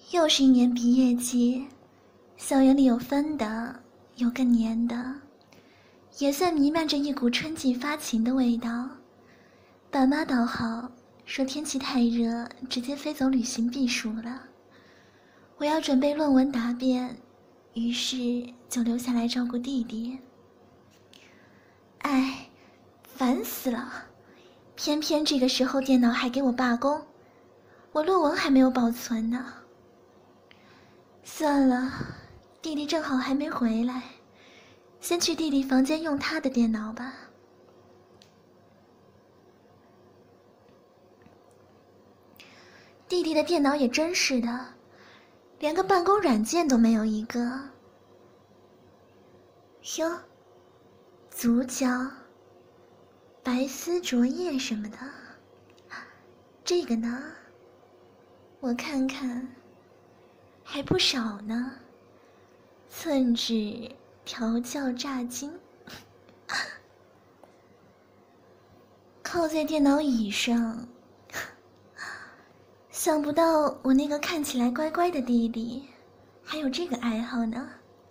又是一年毕业季，校园里有分的，有更黏的，也算弥漫着一股春季发情的味道。爸妈倒好，说天气太热，直接飞走旅行避暑了。我要准备论文答辩，于是就留下来照顾弟弟。哎，烦死了！偏偏这个时候电脑还给我罢工，我论文还没有保存呢。算了，弟弟正好还没回来，先去弟弟房间用他的电脑吧。弟弟的电脑也真是的，连个办公软件都没有一个。哟，足胶、白丝卓叶什么的，这个呢？我看看，还不少呢。寸指、调教炸金，靠在电脑椅上。想不到我那个看起来乖乖的弟弟，还有这个爱好呢。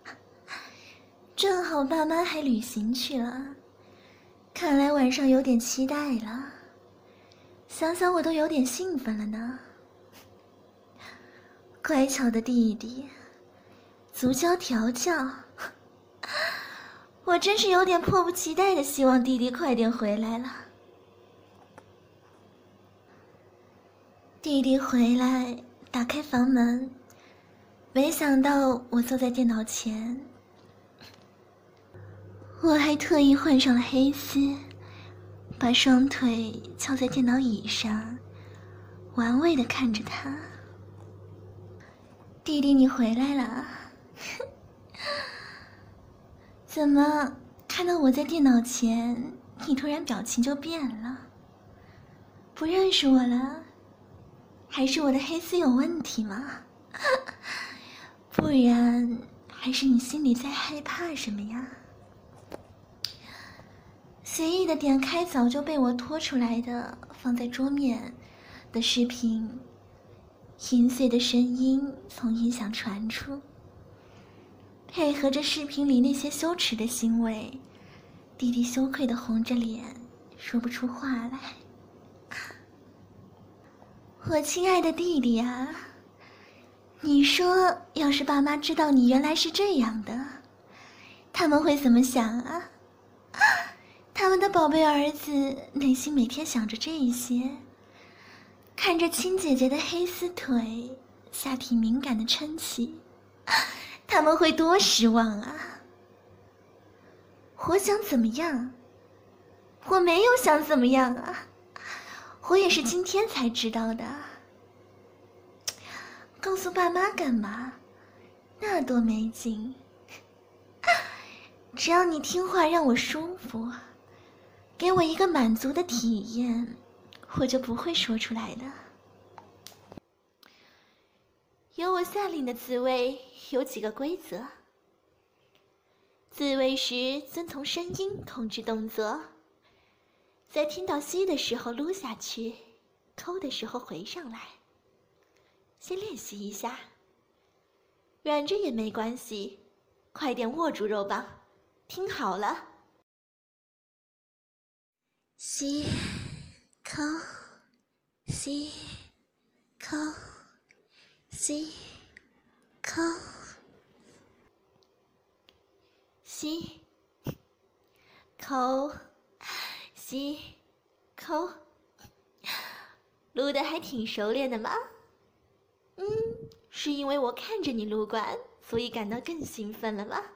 正好爸妈还旅行去了，看来晚上有点期待了。想想我都有点兴奋了呢。乖巧的弟弟，足胶调教，我真是有点迫不及待的希望弟弟快点回来了。弟弟回来，打开房门，没想到我坐在电脑前。我还特意换上了黑丝，把双腿翘在电脑椅上，玩味地看着他。弟弟，你回来了？怎么看到我在电脑前，你突然表情就变了？不认识我了？还是我的黑丝有问题吗？不然还是你心里在害怕什么呀？随意的点开早就被我拖出来的放在桌面的视频，淫碎的声音从音响传出，配合着视频里那些羞耻的行为，弟弟羞愧的红着脸说不出话来。我亲爱的弟弟啊，你说要是爸妈知道你原来是这样的，他们会怎么想啊？他们的宝贝儿子内心每天想着这些，看着亲姐姐的黑丝腿，下体敏感的撑起，他们会多失望啊！我想怎么样？我没有想怎么样啊！我也是今天才知道的。告诉爸妈干嘛？那多没劲！只要你听话，让我舒服，给我一个满足的体验，我就不会说出来的。由我下令的自慰有几个规则：自慰时遵从声音控制动作，在听到吸的时候撸下去，抠的时候回上来。先练习一下，软着也没关系，快点握住肉棒，听好了。吸，抠，吸，抠，吸，抠，吸，抠，吸，抠，撸得还挺熟练的嘛。是因为我看着你撸管，所以感到更兴奋了吗？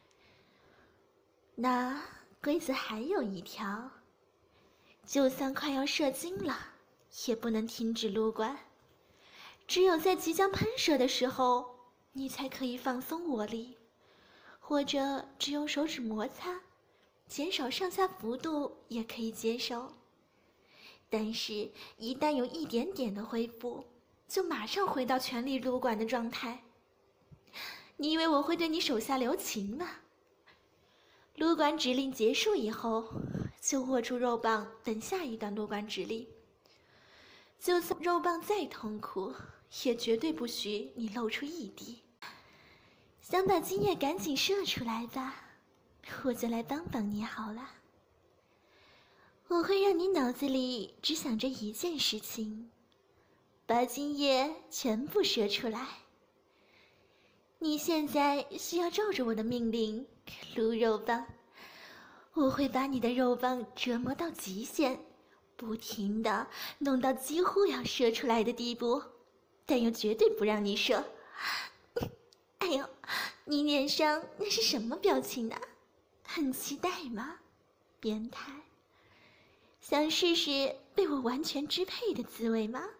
那规则还有一条，就算快要射精了，也不能停止撸管。只有在即将喷射的时候，你才可以放松握力，或者只用手指摩擦，减少上下幅度也可以接受。但是，一旦有一点点的恢复，就马上回到全力撸管的状态。你以为我会对你手下留情吗？撸管指令结束以后，就握住肉棒等下一段撸管指令。就算肉棒再痛苦， 也绝对不许你露出一滴。想把精液赶紧射出来吧，我就来帮帮你好了。我会让你脑子里只想着一件事情，把精液全部射出来。你现在需要照着我的命令撸肉棒，我会把你的肉棒折磨到极限，不停地弄到几乎要射出来的地步，但又绝对不让你射。哎呦，你脸上那是什么表情呢？很期待吗？变态，想试试被我完全支配的滋味吗？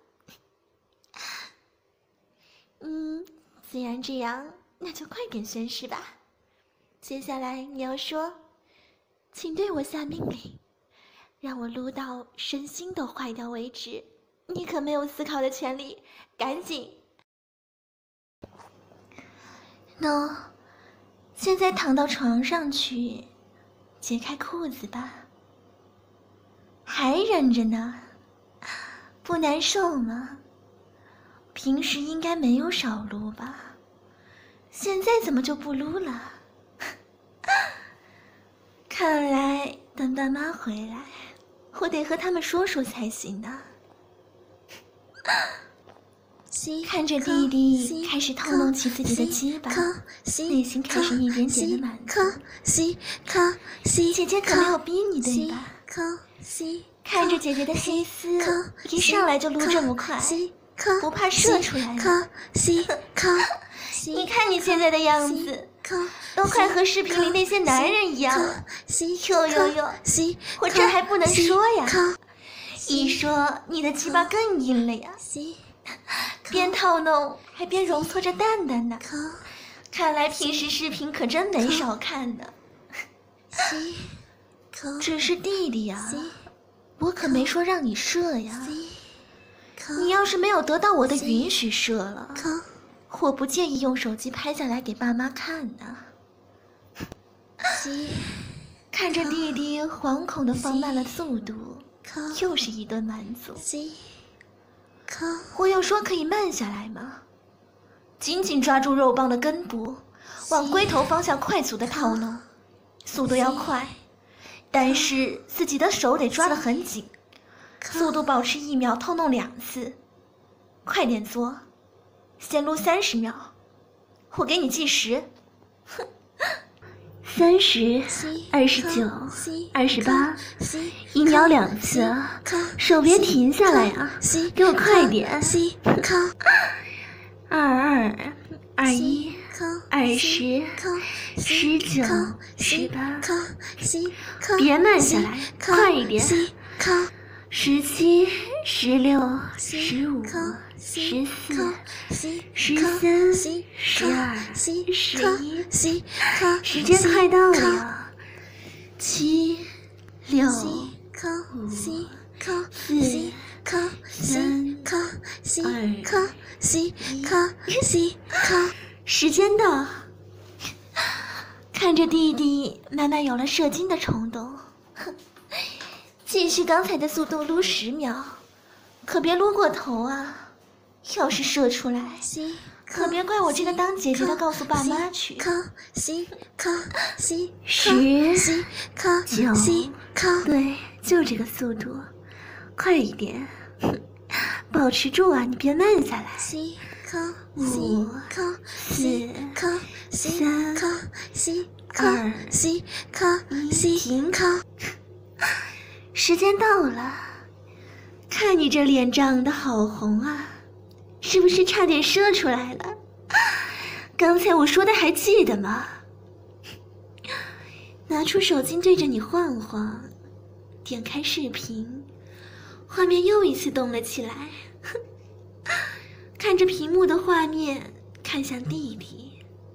既然这样，那就快点宣誓吧。接下来你要说，请对我下命令，让我撸到身心都坏掉为止。你可没有思考的权利，赶紧。喏，现在躺到床上去，解开裤子吧。还忍着呢，不难受吗？平时应该没有少撸吧？现在怎么就不撸了？看来等爸妈回来，我得和他们说说才行呢。看着弟弟开始透露起自己的鸡巴，内心开始一点点的满足。姐姐可没有逼你对吧？看着姐姐的黑丝，一上来就撸这么快，不怕射出来吗？你看你现在的样子，都快和视频里那些男人一样了。哟，我这还不能说呀，一说你的鸡巴更硬了呀。边套弄还边揉搓着蛋蛋呢，看来平时视频可真没少看呢。只是弟弟呀，我可没说让你射呀。你要是没有得到我的允许射了，我不介意用手机拍下来给爸妈看呢。看着弟弟惶恐地放慢了速度，又是一顿满足。我有说可以慢下来吗？紧紧抓住肉棒的根部，往龟头方向快速的套弄，速度要快，但是自己的手得抓得很紧，速度保持1秒套弄2次，快点做，先撸30秒，我给你计时。哼，30、29、28，1秒2次，手别停下来啊！给我快点！22、21、20、19、18，别慢下来，快一点！17、16、15、14、13、12、11，时间快到了！7、6、5、4、3、2、1，时间到！看着弟弟慢慢有了射精的冲动，继续刚才的速度撸10秒，可别撸过头啊！要是射出来，可别怪我这个当姐姐的告诉爸妈去。10、9，对，就这个速度，快一点，保持住啊，你别慢下来。5、4、3、2、1，停！时间到了，看你这脸涨得好红啊，是不是差点射出来了？刚才我说的还记得吗？拿出手机对着你晃晃，点开视频，画面又一次动了起来。看着屏幕的画面，看向弟弟。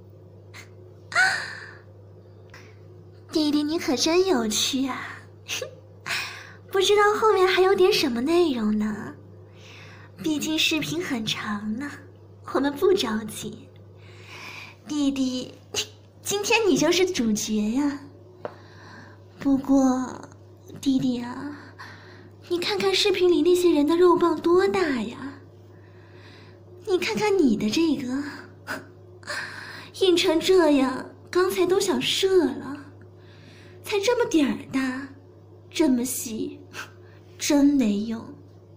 弟弟，你可真有趣啊！不知道后面还有点什么内容呢？毕竟视频很长呢，我们不着急。弟弟，今天你就是主角呀。不过，弟弟啊，你看看视频里那些人的肉棒多大呀？ 你看看你的这个，硬成这样，刚才都想射了，才这么点儿大，这么细，真没用。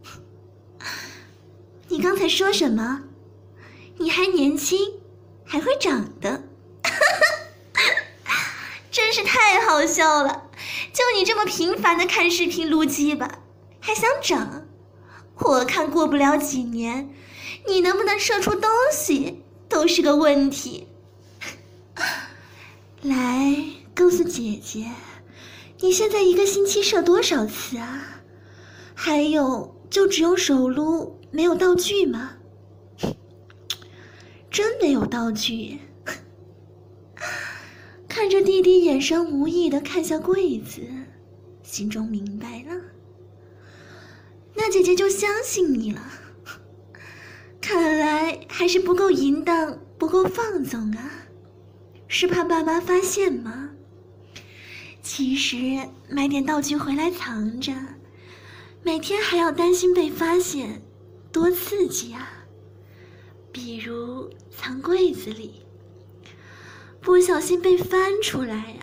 你刚才说什么？你还年轻，还会长的。真是太好笑了，就你这么频繁的看视频撸鸡巴，还想长？我看过不了几年，你能不能射出东西都是个问题。来，告诉姐姐，你现在一个星期射多少次啊？还有，就只有手撸，没有道具吗？真没有道具。看着弟弟眼神无意地看向柜子，心中明白了，那姐姐就相信你了。看来还是不够淫荡，不够放纵啊，是怕爸妈发现吗？其实买点道具回来藏着，每天还要担心被发现，多刺激啊。比如藏柜子里，不小心被翻出来呀。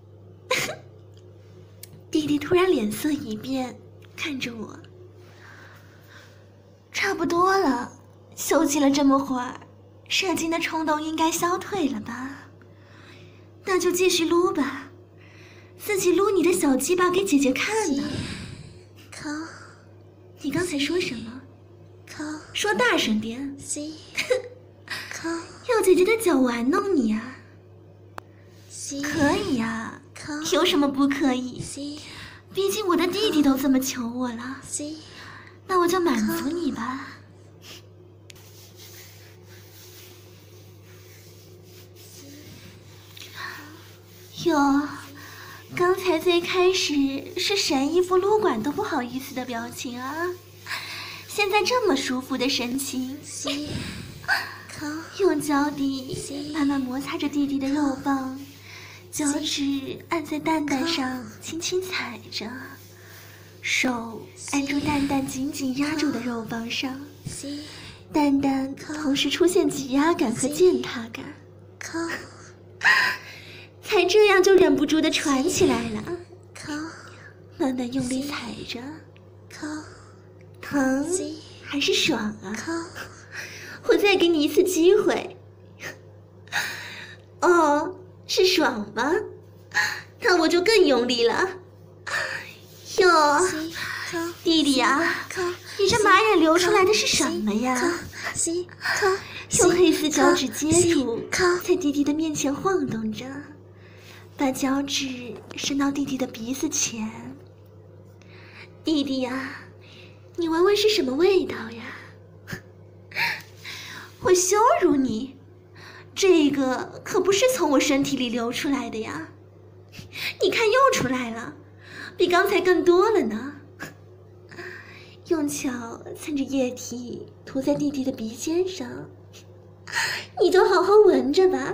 弟弟突然脸色一变，看着我。差不多了，休息了这么会儿，射精的冲动应该消退了吧？那就继续撸吧，自己撸你的小鸡巴给姐姐看呢。靠！你刚才说什么？靠！说大声点。靠！要姐姐的脚玩弄你啊？可以呀，有什么不可以？毕竟我的弟弟都这么求我了，那我就满足你吧。哟，刚才最开始是神一副撸管都不好意思的表情啊，现在这么舒服的神情。用脚底慢慢摩擦着弟弟的肉棒，脚趾按在蛋蛋上轻轻踩着，手按住蛋蛋紧紧压住的肉棒上，蛋蛋同时出现挤压感和践踏感，才这样就忍不住的喘起来了，慢慢用力踩着，疼还是爽啊？我再给你一次机会。哦，是爽吗？那我就更用力了。哟，弟弟呀，你这马眼流出来的是什么呀？用黑丝脚趾接住，在弟弟的面前晃动着，把脚趾伸到弟弟的鼻子前。弟弟呀，你闻闻是什么味道呀？我羞辱你，这个可不是从我身体里流出来的呀。你看又出来了，比刚才更多了呢。用脚蹭着液体涂在弟弟的鼻尖上，你就好好闻着吧。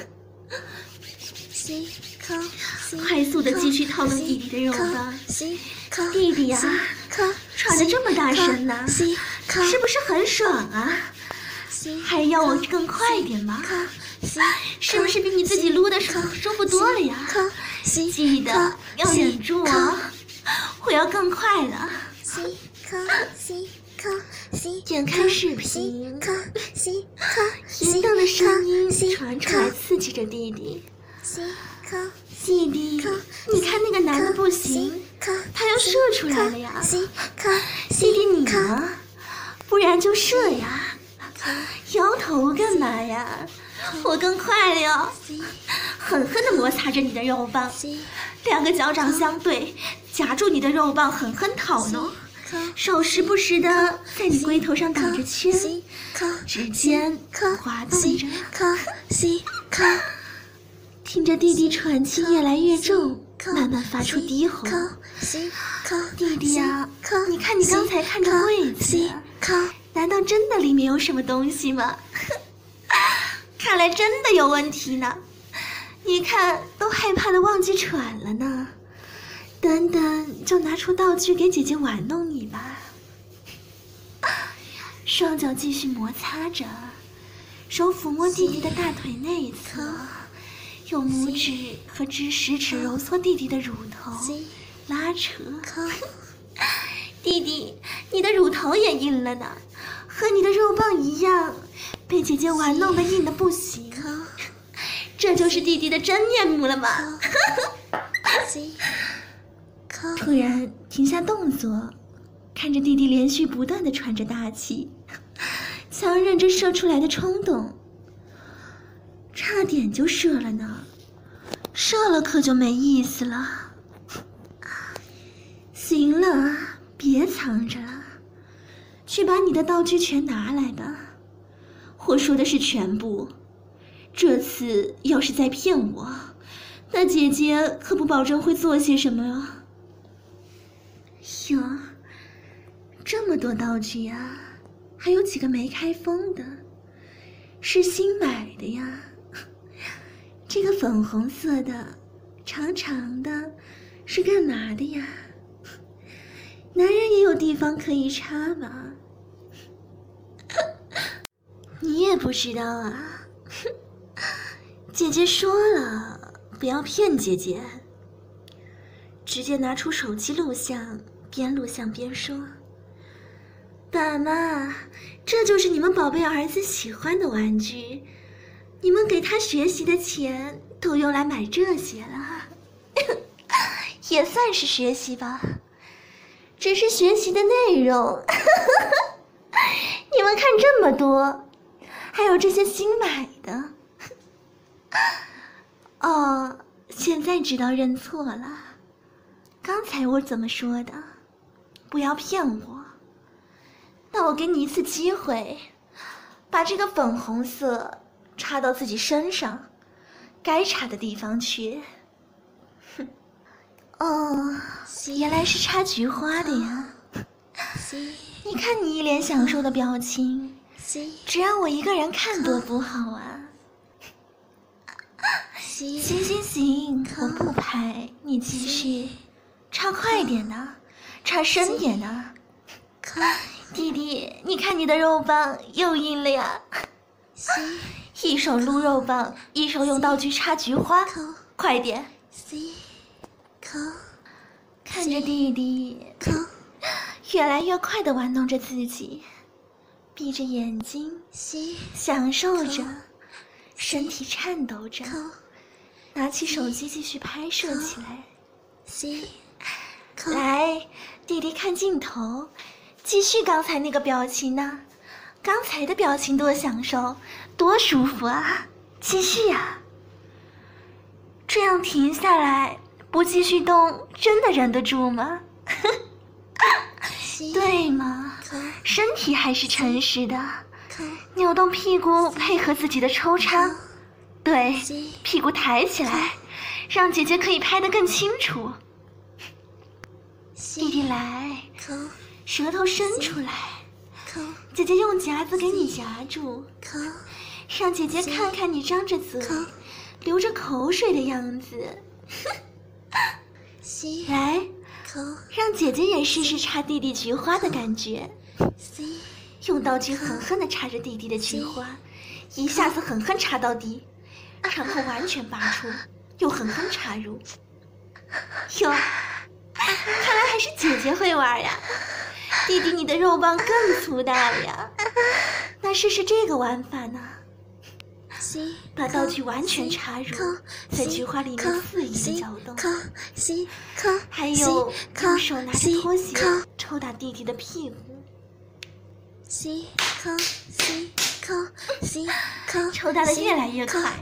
快速的继续套弄弟弟的肉棒。弟弟呀，喘得这么大声呢，是不是很爽啊？还要我更快一点吗？是不是比你自己撸的舒服多了呀？记得要忍住啊，我要更快了。点开视频，淫荡的声音传出来，刺激着弟弟。弟弟，你看那个男的不行，他要射出来了呀。弟弟你呢？不然就射呀。摇头干嘛呀？我更快了哟！狠狠地摩擦着你的肉棒，两个脚掌相对，夹住你的肉棒，狠狠讨弄，手时不时的在你龟头上打着圈，指尖滑动着。听着弟弟喘气越来越重，慢慢发出低吼。弟弟呀，你看你刚才看着柜子，难道真的里面有什么东西吗？看来真的有问题呢。你看都害怕的忘记喘了呢。等等就拿出道具给姐姐玩弄你吧。 双脚继续摩擦着，手抚摸弟弟的大腿内侧，用拇指和食指揉搓弟弟的乳头，拉扯。弟弟，你的乳头也硬了呢，和你的肉棒一样，被姐姐玩弄的硬的不行。这就是弟弟的真面目了吗？突然停下动作，看着弟弟连续不断的喘着大气，强忍着射出来的冲动，差点就射了呢。射了可就没意思了。行了，别藏着了，去把你的道具全拿来吧。我说的是全部，这次要是再骗我，那姐姐可不保证会做些什么啊。哟，这么多道具呀，还有几个没开封的，是新买的呀。这个粉红色的，长长的，是干嘛的呀？男人也有地方可以插吧？你也不知道啊？姐姐说了，不要骗姐姐。直接拿出手机录像，边录像边说：“爸妈，这就是你们宝贝儿子喜欢的玩具，你们给他学习的钱都用来买这些了，也算是学习吧。只是学习的内容，你们看这么多，还有这些新买的。哦，现在知道认错了。刚才我怎么说的？不要骗我。那我给你一次机会，把这个粉红色插到自己身上，该插的地方去。哼。哦，原来是插菊花的呀。你看你一脸享受的表情，只让我一个人看多不好啊。行，我不拍，你继续，插快点呢，插深点呢。弟弟，你看你的肉棒又硬了呀。一手撸肉棒，一手用道具插菊花，快点。看着弟弟越来越快地玩弄着自己，闭着眼睛享受着，身体颤抖着，拿起手机继续拍摄起来。来，弟弟看镜头，继续刚才那个表情呢？刚才的表情多享受，多舒服啊！继续啊！这样停下来不继续动，真的忍得住吗？对吗？身体还是诚实的，扭动屁股配合自己的抽插，对，屁股抬起来，让姐姐可以拍得更清楚。弟弟来，舌头伸出来，姐姐用夹子给你夹住，让姐姐看看你张着嘴流着口水的样子。来，让姐姐也试试插弟弟菊花的感觉。用道具狠狠地插着弟弟的菊花，一下子狠狠插到底，然后完全拔出，又狠狠插入。哟，看来还是姐姐会玩呀。弟弟，你的肉棒更粗大了呀。那试试这个玩法呢？把道具完全插入，在菊花里面肆意的搅动，还有用手拿着拖鞋抽打弟弟的屁股，抽打的越来越快。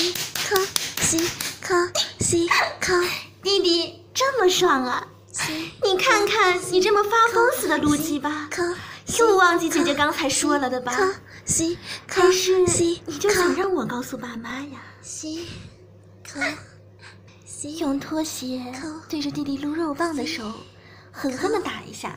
弟弟这么爽啊！你看看你这么发疯似的撸鸡巴，又忘记姐姐刚才说了的吧？可是你就想让我告诉爸妈呀？用拖鞋对着弟弟撸肉棒的手狠狠地打一下，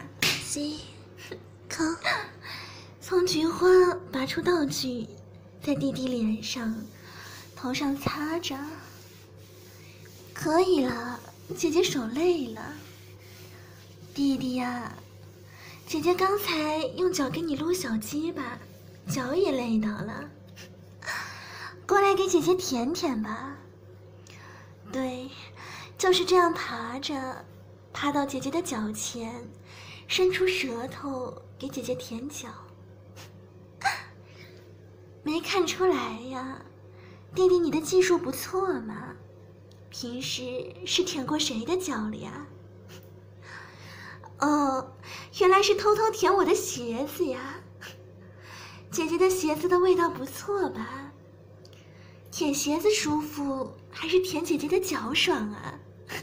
从菊花拔出道具，在弟弟脸上、头上擦着。可以了，姐姐手累了。弟弟呀， 姐姐刚才用脚给你撸小鸡巴，脚也累到了，过来给姐姐舔舔吧。对，就是这样爬着，爬到姐姐的脚前，伸出舌头给姐姐舔脚。没看出来呀，弟弟你的技术不错嘛，平时是舔过谁的脚了呀？哦，原来是偷偷舔我的鞋子呀。姐姐的鞋子的味道不错吧？舔鞋子舒服，还是舔姐姐的脚爽啊？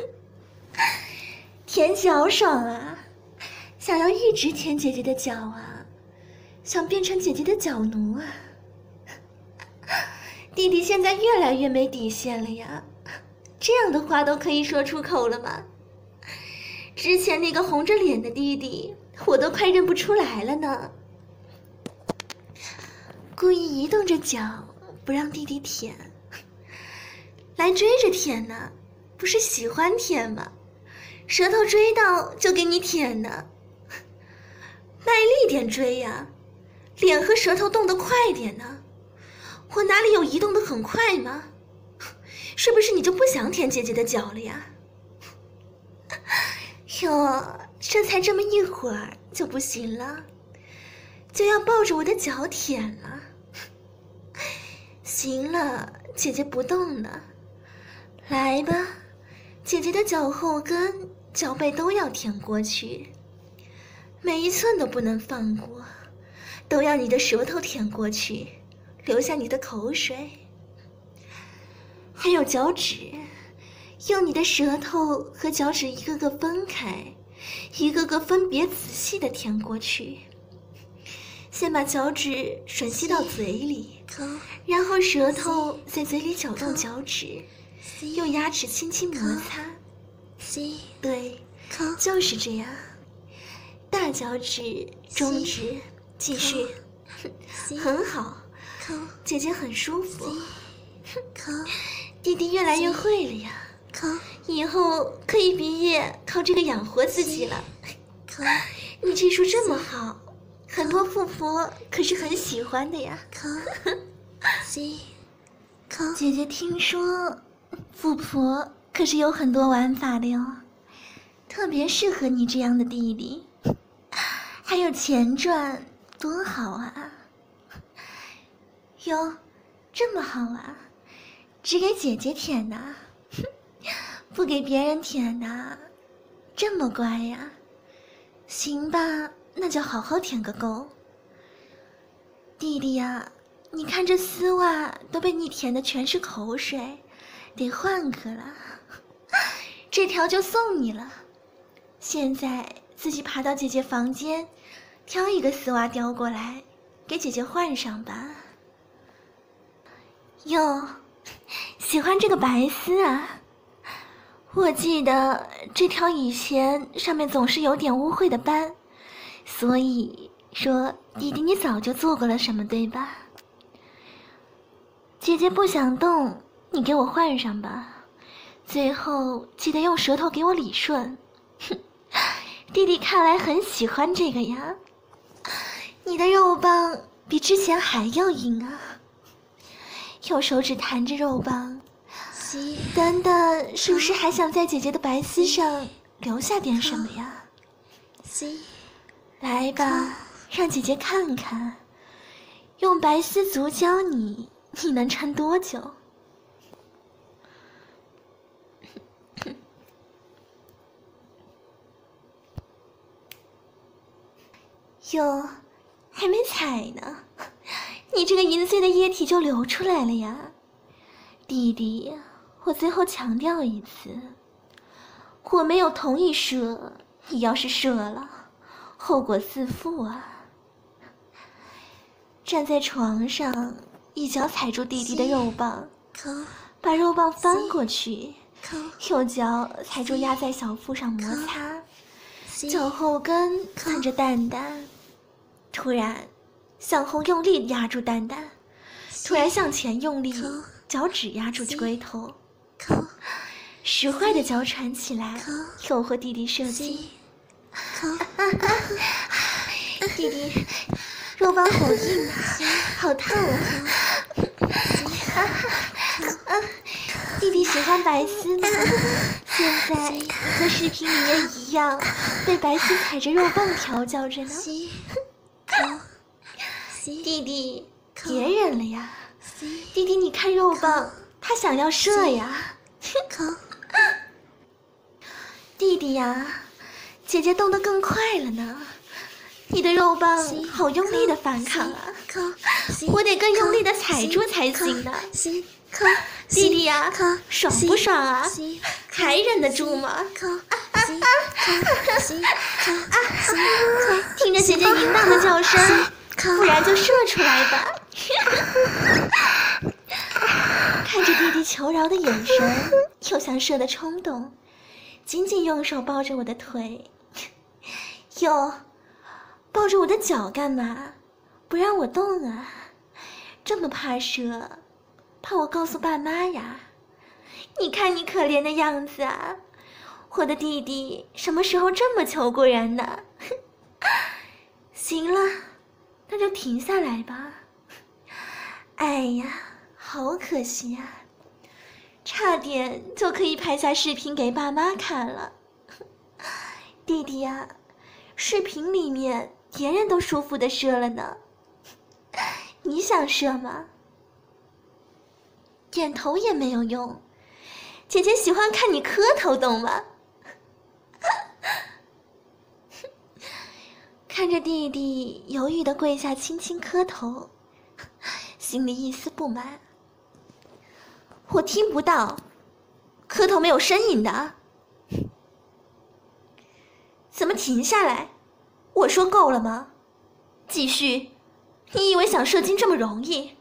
舔脚爽啊！想要一直舔姐姐的脚啊，想变成姐姐的脚奴啊！弟弟现在越来越没底线了呀，这样的话都可以说出口了吗？之前那个红着脸的弟弟，我都快认不出来了呢。故意移动着脚，不让弟弟舔，来追着舔呢，不是喜欢舔吗？舌头追到就给你舔呢，卖力点追呀，脸和舌头动得快点呢。我哪里有移动的很快吗？是不是你就不想舔姐姐的脚了呀？哟，这才这么一会儿就不行了，就要抱着我的脚舔了。行了，姐姐不动了，来吧，姐姐的脚后跟、脚背都要舔过去，每一寸都不能放过，都要你的舌头舔过去，留下你的口水，还有脚趾，用你的舌头和脚趾一个个分开，一个个分别仔细地舔过去。先把脚趾吮吸到嘴里，然后舌头在嘴里搅动脚趾，用牙齿轻轻摩擦。对，就是这样。大脚趾、中指，继续，很好。姐姐很舒服，弟弟越来越会了呀，以后可以毕业靠这个养活自己了。你技术这么好，很多富婆可是很喜欢的呀。姐姐听说富婆可是有很多玩法的哟，特别适合你这样的弟弟，还有钱赚，多好啊！哟，这么好啊，只给姐姐舔呐，不给别人舔呐，这么乖呀？行吧，那就好好舔个够。弟弟呀，你看这丝袜都被你舔的全是口水，得换个了。这条就送你了，现在自己爬到姐姐房间，挑一个丝袜叼过来，给姐姐换上吧。哟，喜欢这个白丝啊？我记得这条以前上面总是有点污秽的斑，所以说弟弟你早就做过了什么，对吧？姐姐不想动，你给我换上吧。最后记得用舌头给我理顺。哼，弟弟看来很喜欢这个呀。你的肉棒比之前还要硬啊。用手指弹着肉棒，等等，是不是还想在姐姐的白丝上留下点什么呀？来吧，让姐姐看看，用白丝足教你，你能撑多久？哟，还没踩呢，你这个银碎的液体就流出来了呀！弟弟，我最后强调一次，我没有同意射，你要是射了，后果自负啊！站在床上，一脚踩住弟弟的肉棒，把肉棒翻过去，右脚踩住压在小腹上摩擦，脚后跟看着蛋蛋，突然向后用力压住蛋蛋，突然向前用力，脚趾压住龟头，使坏的脚喘起来，诱惑弟弟射精。 弟弟，肉棒好硬啊，好烫啊！弟弟喜欢白丝吗？现在你和视频里面一样，被白丝踩着肉棒调教着呢。弟弟，别忍了呀！弟弟，你看肉棒，他想要射呀！弟弟呀，姐姐动得更快了呢。你的肉棒好用力的反抗啊！我得更用力的踩住才行呢。弟弟呀，爽不爽啊？还忍得住吗？听着姐姐淫荡的叫声，不然就射出来吧。看着弟弟求饶的眼神，又想射的冲动，紧紧用手抱着我的腿。哟，抱着我的脚干嘛？不让我动啊？这么怕射，怕我告诉爸妈呀？你看你可怜的样子啊！我的弟弟什么时候这么求过人呢？行了，那就停下来吧。哎呀，好可惜啊，差点就可以拍下视频给爸妈看了。弟弟呀，视频里面别人都舒服的射了呢，你想射吗？点头也没有用，姐姐喜欢看你磕头，懂吗？看着弟弟犹豫的跪下轻轻磕头，心里一丝不满。我听不到，磕头没有声音的。怎么停下来？我说够了吗？继续，你以为想射精这么容易？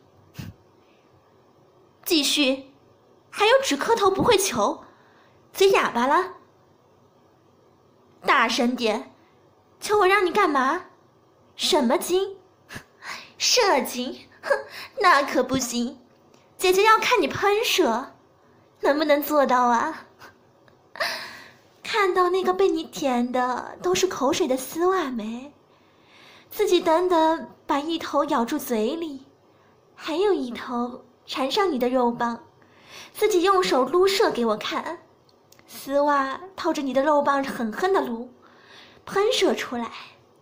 继续，还有只磕头不会求，嘴哑巴了？大声点，求我让你干嘛？什么精？射精？哼，那可不行，姐姐要看你喷射，能不能做到啊？看到那个被你舔的都是口水的丝袜没？自己等等把一头咬住嘴里，还有一头缠上你的肉棒，自己用手撸射给我看，丝袜套着你的肉棒狠狠的撸，喷射出来。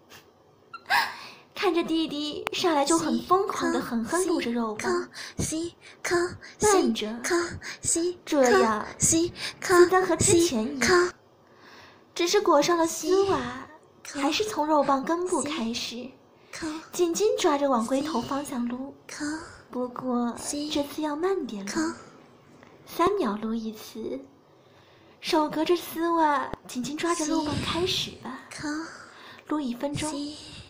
看着弟弟上来就很疯狂的狠狠撸着肉棒，慢着，这样似的和之前一样，只是裹上了丝袜，还是从肉棒根部开始，紧紧抓着往龟头方向撸，不过这次要慢点撸，3秒撸一次，手隔着丝袜紧紧抓着肉棒开始吧，撸1分钟。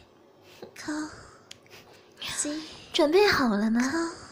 准备好了吗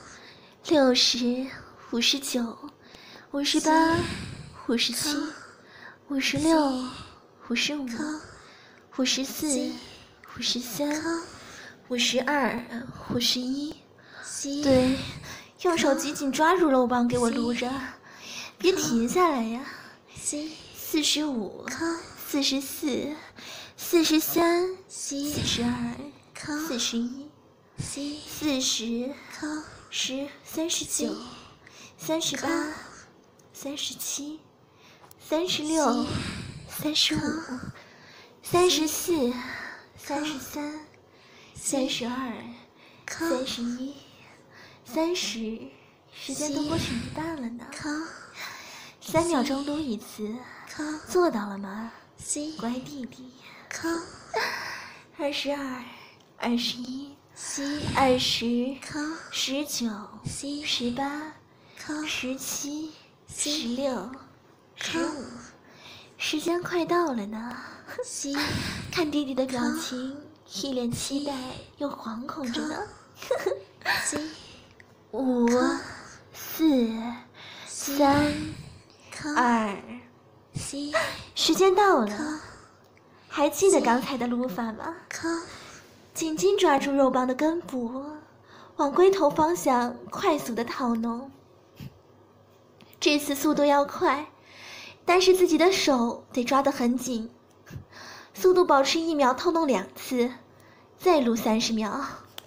？60、59、58、57、56、55、54、53、52、51。对，用手紧紧抓住肉棒给我撸着，别停下来呀。45、44、43、42、41、40、10、39、38、37、36、35、34、33、32、31、30，时间都过去一半了呢。3秒钟撸一次，做到了吗？乖弟弟。22、21、20、19、18、17、16、15，时间快到了呢。看弟弟的表情，一脸期待又惶恐着呢。5、4、3、2，时间到了。还记得刚才的撸法吗？紧紧抓住肉棒的根部，往龟头方向快速的套弄。这次速度要快，但是自己的手得抓得很紧，速度保持1秒套弄2次， 再撸30秒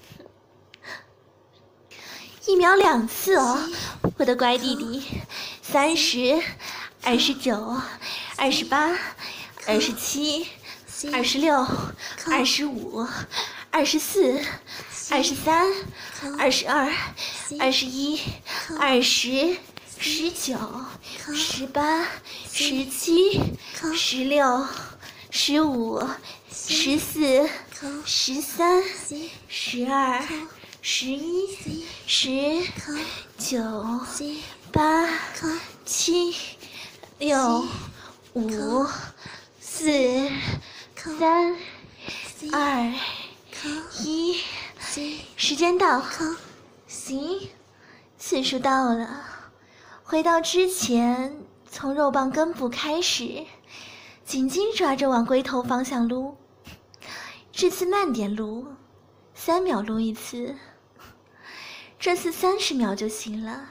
，1秒2次哦，我的乖弟弟。30、29、28、27、26、25、24、23、22、21、20、19、18、17、16、15、14、13、12、11、10、9、8、7、6、5、4、3、2、1，时间到，行，次数到了，回到之前，从肉棒根部开始，紧紧抓着往龟头方向撸，这次慢点撸，3秒撸一次，这次30秒就行了。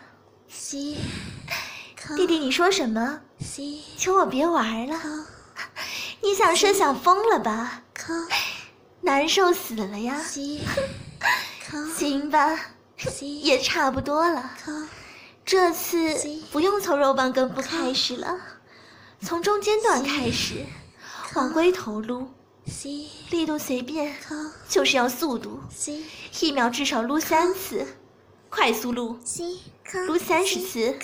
弟弟，你说什么？求我别玩了，你想射想疯了吧？难受死了呀！行吧，也差不多了。这次不用从肉棒根部开始了，从中间段开始，往龟头撸，力度随便，就是要速度，1秒至少撸3次，快速撸，撸30次。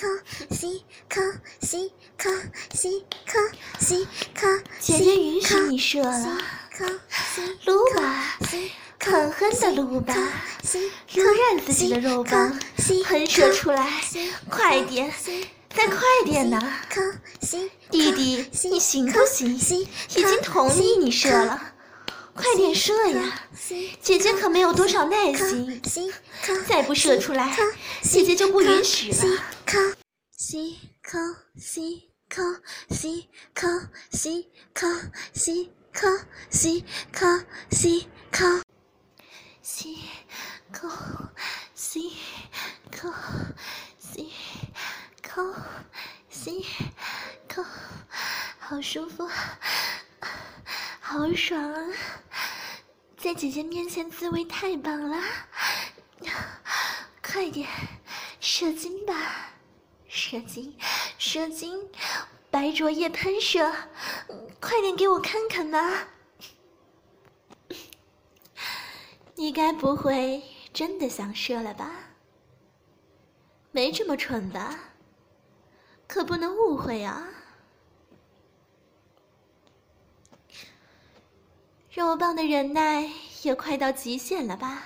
姐姐允许你射了，撸吧，狠狠的撸吧，撸烂自己的肉棒，喷射出来，快点，再快点呐！弟弟，你行不行？已经同意你射了，快点射呀！姐姐可没有多少耐心，再不射出来，姐姐就不允许了。好舒服，好爽啊！在姐姐面前滋味太棒了，快点射精吧，射精，白灼液喷射，快点给我看看吧！你该不会真的想射了吧？没这么蠢吧？可不能误会啊！肉棒的忍耐也快到极限了吧？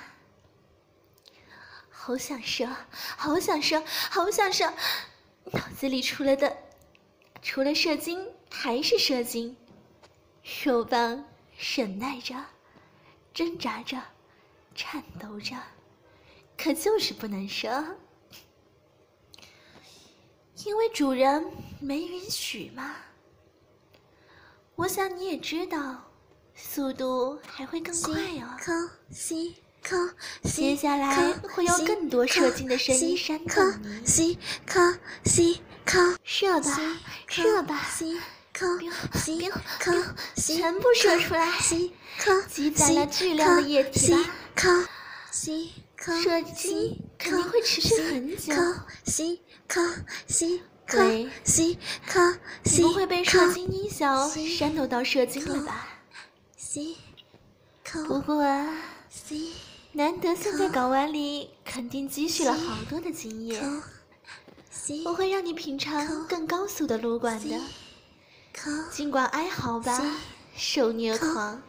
好想射，好想射，好想射！脑子里除了射精还是射精。肉棒忍耐着，挣扎着，颤抖着，可就是不能射。因为主人没允许嘛。我想你也知道，速度还会更快哦。接下来会有更多射精的声音煽动你。射吧，射吧，全部射出来，积攒了巨量的液体吧。射精肯定会持续很久。对，你不会被射精音效煽动到射精了吧？不过难得现在睾丸里肯定积蓄了好多的精液，我会让你品尝更高速的撸管的，尽管哀嚎吧，受虐狂！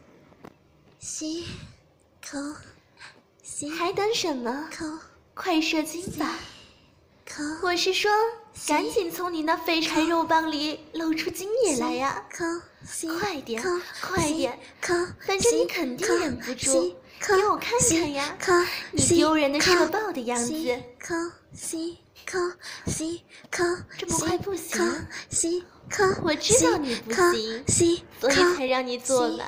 还等什么？快射精吧！我是说，赶紧从你那废柴肉棒里露出精液来呀！快点，快点！反正你肯定忍不住，给我看看呀！你丢人的射爆的样子！这么快不行，我知道你不行，所以才让你做嘛。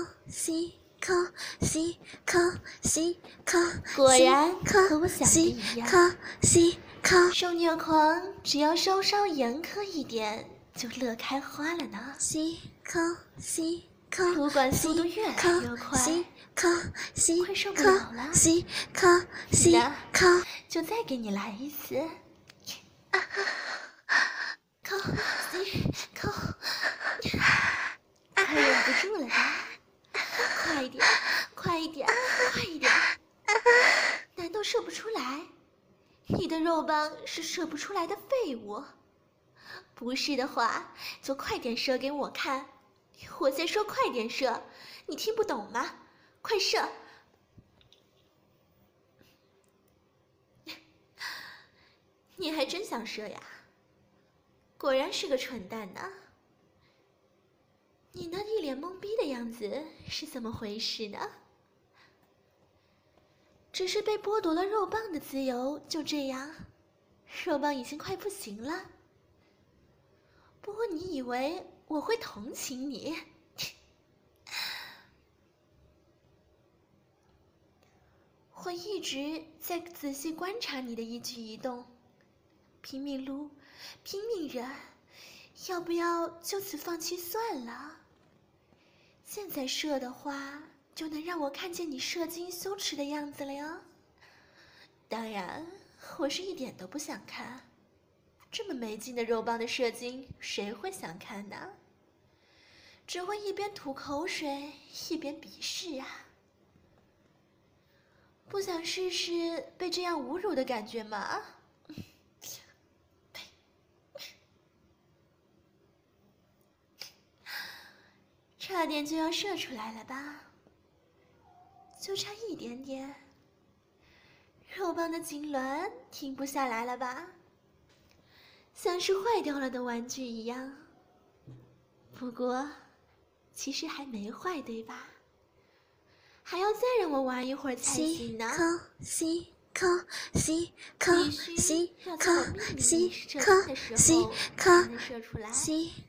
果然和我想的一样，受虐狂只要稍稍严苛一点，就乐开花了呢。撸管速度越来越快， 快受不了了，就再给你来一次，靠，快忍不住了吧？快一点，快一点，快一点！难道射不出来？你的肉棒是射不出来的废物。不是的话，就快点射给我看。我在说快点射，你听不懂吗？快射！你还真想射呀？果然是个蠢蛋呢。你那一脸懵逼的样子是怎么回事呢？只是被剥夺了肉棒的自由，就这样，肉棒已经快不行了。不过你以为我会同情你？我一直在仔细观察你的一举一动，拼命撸，拼命忍，要不要就此放弃算了？现在射的话，就能让我看见你射精羞耻的样子了哟。当然，我是一点都不想看，这么没劲的肉棒的射精，谁会想看呢？只会一边吐口水一边鄙视啊！不想试试被这样侮辱的感觉吗？差点就要射出来了吧？就差一点点。肉棒的痉挛停不下来了吧？像是坏掉了的玩具一样。不过，其实还没坏，对吧？还要再让我玩一会儿才行呢。必须要在我命令你射精的时候才能射出来。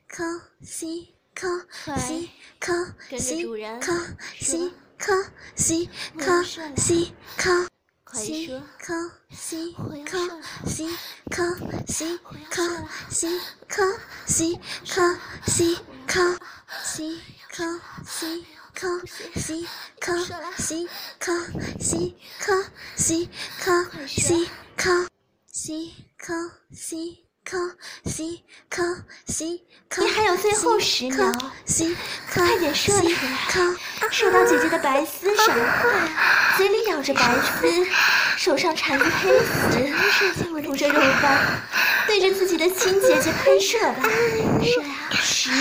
快，跟着主人说，我要射了，快说，我要射了，我要射了，你还有最后10秒，快点射出来，射到姐姐的白丝上，嘴里咬着白丝，手上缠着黑丝，捂着肉棒，对着自己的亲姐姐喷射吧，射呀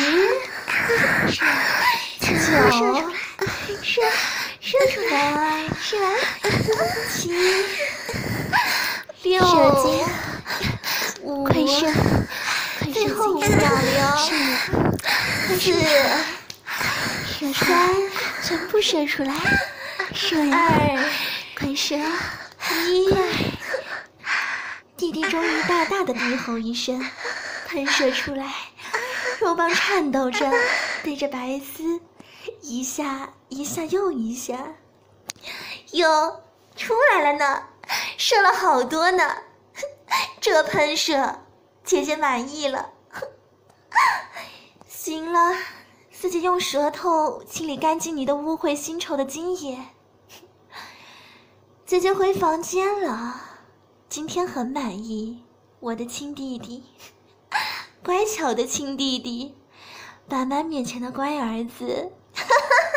！10、9、射出来，射7、6，射精，5，快射！最后5秒了哟，4、3，全部射出来，射呀！快射！1，弟弟终于大大的低吼一声，喷射出来，肉棒颤抖着，对着白丝，一下又一下，哟，出来了呢，射了好多呢，这喷射。姐姐满意了，行了，自己用舌头清理干净你的污秽腥臭的精液。姐姐回房间了，今天很满意，我的亲弟弟，乖巧的亲弟弟，爸妈面前的乖儿子。